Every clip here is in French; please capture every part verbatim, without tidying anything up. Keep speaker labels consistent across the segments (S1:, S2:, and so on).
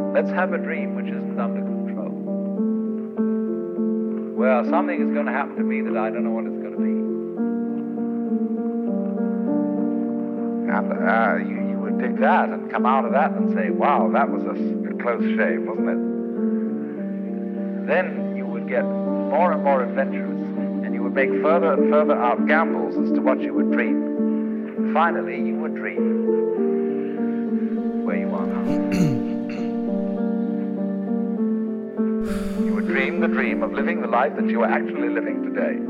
S1: Let's have a dream which isn't under control. Well, something is going to happen to me that I don't know what it's going to be. And uh, you, you would dig that and come out of that and say, wow, that was a, a close shave, wasn't it? Then you would get more and more adventurous, and you would make further and further out gambles as to what you would dream. And finally, you would dream where you are now. You would dream the dream of living the life that you are actually living today.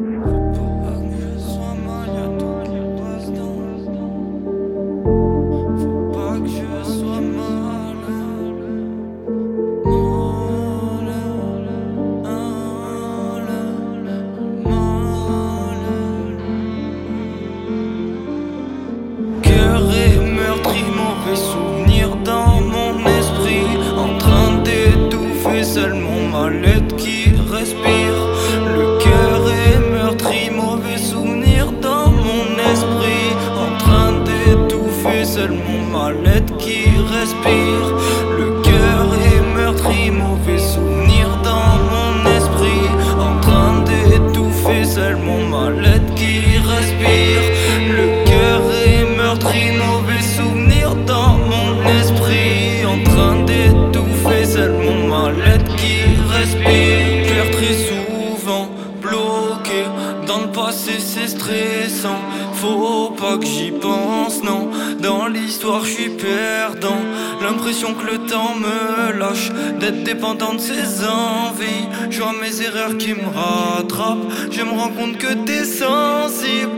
S2: Seul mon mal-être qui respire. Le cœur est meurtri, mauvais souvenir dans mon esprit. En train d'étouffer, seul mon mal-être qui respire. Le cœur est meurtri, mauvais souvenir dans mon esprit. En train d'étouffer, seul mon mal-être qui respire. Le cœur est meurtri, mauvais souvenir dans mon esprit. En train d'étouffer, seul mon mal-être qui respire. Cœur très souvent bloqué dans le passé, c'est stressant. Faut pas que j'y pense, non. Dans l'histoire je suis perdant. L'impression que le temps me lâche, d'être dépendant de ses envies. Je vois mes erreurs qui me rattrapent. Je me rends compte que t'es sensible.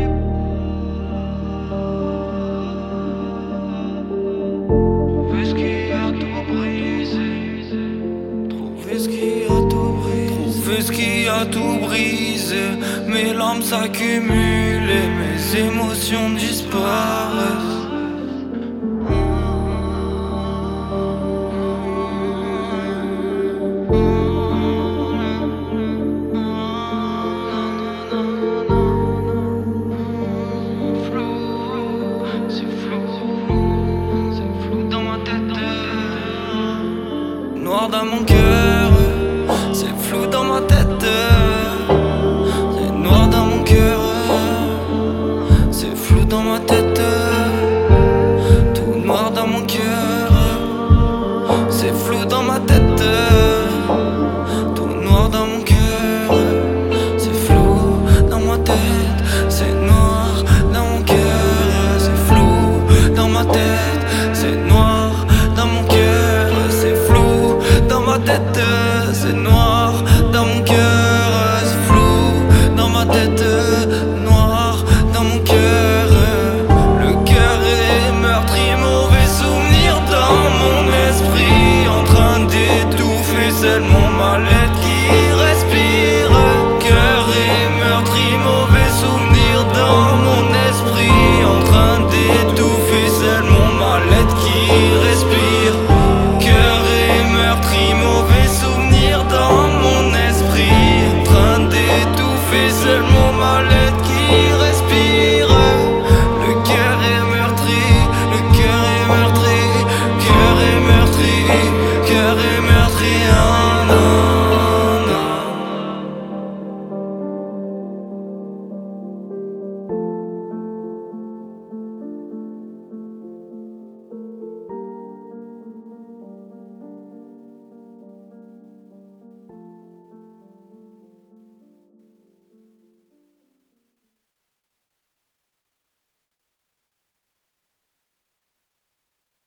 S2: Ce qui a tout brisé, mes larmes s'accumulent et mes émotions disparaissent. C'est flou, c'est flou dans ma tête. Noir dans mon cœur.